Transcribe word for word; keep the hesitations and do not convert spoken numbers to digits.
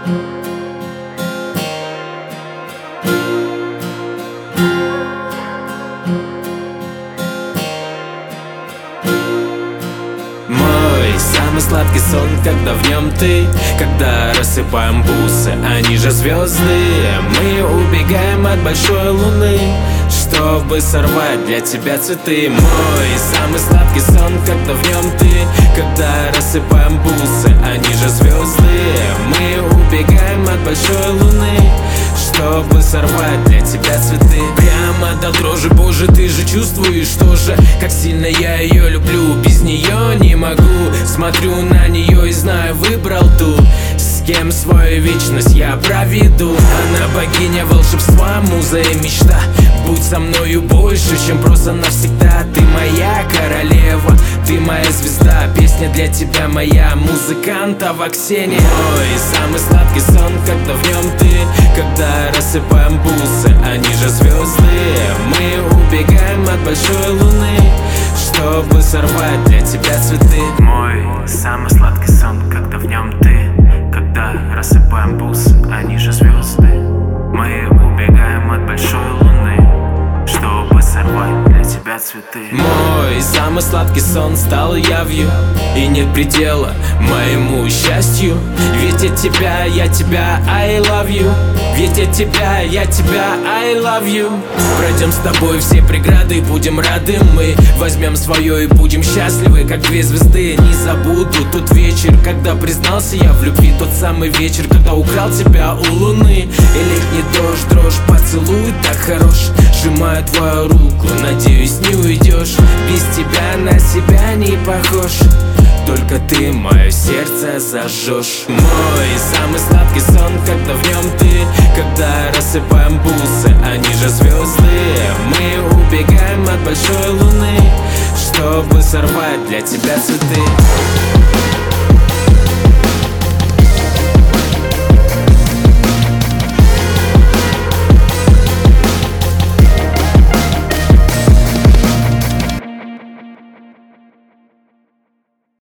Самый сладкий сон, когда в нем ты, когда рассыпаем бусы, они же звезды. Мы убегаем от большой луны, чтобы сорвать для тебя цветы. Мой самый сладкий сон, когда в нем ты, когда рассыпаем бусы, они же звезды. Мы убегаем от большой луны, чтобы сорвать для тебя цветы. Прямо до дрожи, боже, ты же чувствуешь тоже, как сильно я ее люблю. Без нее не могу, смотрю на нее и знаю, выбрал ту, с кем свою вечность я проведу. Она богиня волшебства, муза и мечта. Будь со мною больше, чем просто навсегда. Ты моя королева, ты моя звезда. Песня для тебя моя, музыкантова Ксения. Мой самый сладкий сон, когда в нем ты, когда рассыпаем бусы, они же звезды. Мы убегаем от большой луны, чтобы сорвать для тебя цветы. Мой самый сладкий сон, когда в нем ты, когда рассыпаем бусы, они же звезды. Мы убегаем от большой луны, чтобы сорвать для тебя цветы. Мой самый сладкий сон стал явью, и нет предела моему счастью. Ведь от тебя, я тебя, I love you. Ведь от тебя, я тебя, I love you. Пройдем с тобой все преграды, будем рады мы. Возьмем свое и будем счастливы, как две звезды. Не забуду тот вечер, когда признался я в любви. Тот самый вечер, когда украл тебя у луны. И летний дождь, дрожь, поцелуй так хорош. Сжимаю твою руку, надеюсь, не уйдешь. Без тебя на себя не похож, только ты мое сердце зажжешь. Мой самый сладкий сон, когда в нем ты, когда рассыпаем бусы, они же звезды. Мы убегаем от большой луны, чтобы сорвать для тебя цветы.